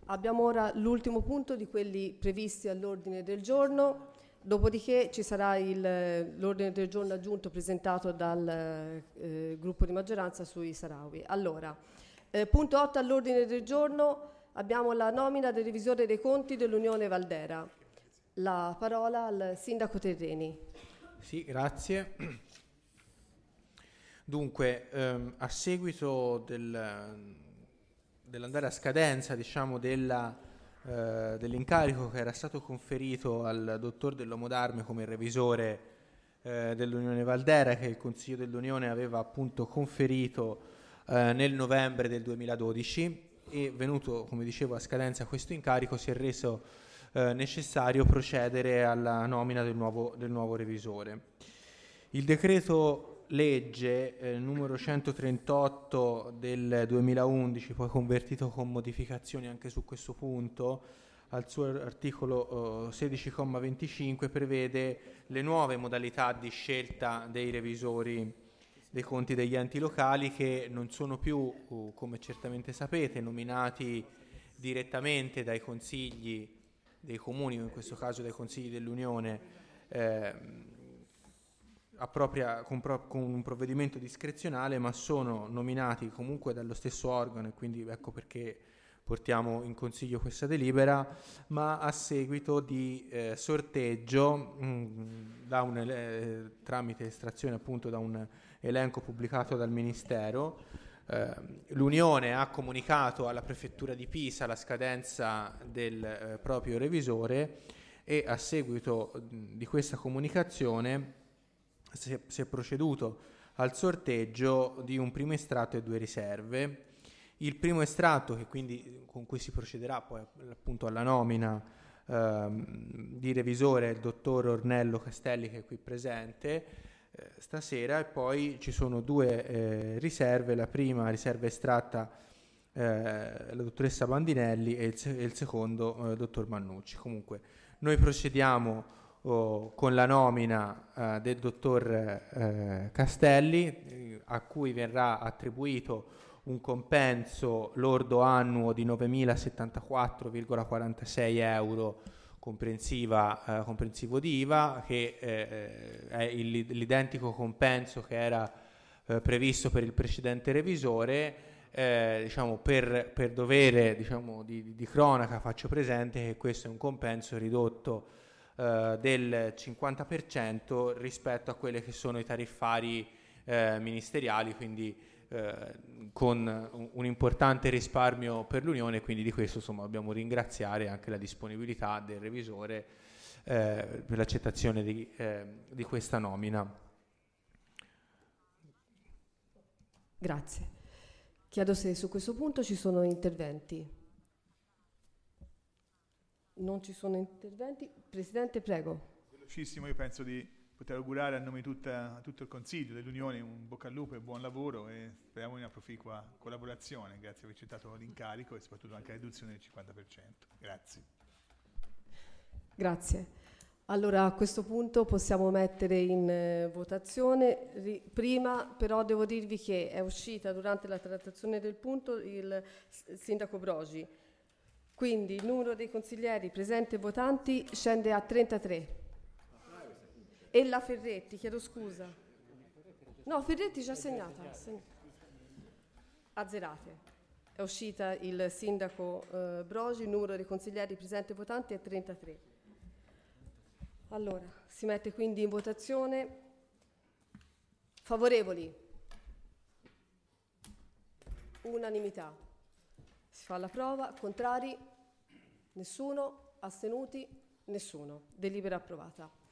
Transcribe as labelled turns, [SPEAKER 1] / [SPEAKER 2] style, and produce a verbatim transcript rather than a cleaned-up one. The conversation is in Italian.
[SPEAKER 1] Abbiamo ora l'ultimo punto di quelli previsti all'ordine del giorno, dopodiché ci sarà il- l'ordine del giorno aggiunto presentato dal eh, gruppo di maggioranza sui Sahrawi. Allora, eh, punto otto all'ordine del giorno, abbiamo la nomina del revisore dei conti dell'Unione Valdera. La parola al sindaco Terreni.
[SPEAKER 2] Sì, grazie. Dunque, ehm, a seguito del, dell'andare a scadenza, diciamo, della, eh, dell'incarico che era stato conferito al dottor Dell'Uomo d'Arme come revisore eh, dell'Unione Valdera, che il Consiglio dell'Unione aveva appunto conferito eh, nel novembre del duemiladodici, e venuto, come dicevo, a scadenza questo incarico, si è reso eh, necessario procedere alla nomina del nuovo, del nuovo revisore. Il decreto legge eh, numero centotrentotto del duemilaundici, poi convertito con modificazioni anche su questo punto, al suo articolo eh, sedici comma venticinque, prevede le nuove modalità di scelta dei revisori dei conti degli enti locali, che non sono più, uh, come certamente sapete, nominati direttamente dai consigli dei comuni, o in questo caso dai consigli dell'Unione, eh, a propria, con, pro, con un provvedimento discrezionale, ma sono nominati comunque dallo stesso organo, e quindi ecco perché portiamo in consiglio questa delibera, ma a seguito di eh, sorteggio mh, da un, eh, tramite estrazione appunto da un elenco pubblicato dal Ministero. Eh, L'Unione ha comunicato alla Prefettura di Pisa la scadenza del eh, proprio revisore, e a seguito mh, di questa comunicazione si è, si è proceduto al sorteggio di un primo estratto e due riserve. Il primo estratto, che quindi con cui si procederà poi appunto alla nomina ehm, di revisore, è il dottor Ornello Castelli, che è qui presente eh, stasera, e poi ci sono due eh, riserve. La prima riserva estratta eh, la dottoressa Bandinelli, e il, se- e il secondo eh, dottor Mannucci. Comunque noi procediamo oh, con la nomina eh, del dottor eh, Castelli, eh, a cui verrà attribuito un compenso lordo annuo di novemilasettantaquattro virgola quarantasei euro, comprensiva, eh, comprensivo di I V A, che eh, è il, l'identico compenso che era eh, previsto per il precedente revisore. Eh, diciamo, per, per dovere, diciamo, di, di cronaca, faccio presente che questo è un compenso ridotto eh, del cinquanta per cento rispetto a quelle che sono i tariffari eh, ministeriali, quindi eh, con un, un importante risparmio per l'Unione. Quindi di questo, insomma, dobbiamo ringraziare anche la disponibilità del revisore eh, per l'accettazione di, eh, di questa nomina.
[SPEAKER 1] Grazie. Chiedo se su questo punto ci sono interventi. Non ci sono interventi. Presidente, prego.
[SPEAKER 3] Velocissimo, io penso di poter augurare a nome di tutta, tutto il Consiglio dell'Unione un bocca al lupo e buon lavoro, e speriamo in una proficua collaborazione. Grazie per aver accettato l'incarico e soprattutto anche la riduzione del cinquanta per cento. Grazie.
[SPEAKER 1] Grazie. Allora a questo punto possiamo mettere in eh, votazione. Ri- prima però devo dirvi che è uscita durante la trattazione del punto il s- sindaco Brogi. Quindi il numero dei consiglieri presenti e votanti scende a trentatré. E la Ferretti, chiedo scusa. No, Ferretti già segnata. segn- Azzerate. È uscita il sindaco eh, Brogi, il numero dei consiglieri presenti e votanti è trentatré. Allora, si mette quindi in votazione. Favorevoli? Unanimità. Si fa la prova. Contrari? Nessuno. Astenuti? Nessuno. Delibera approvata.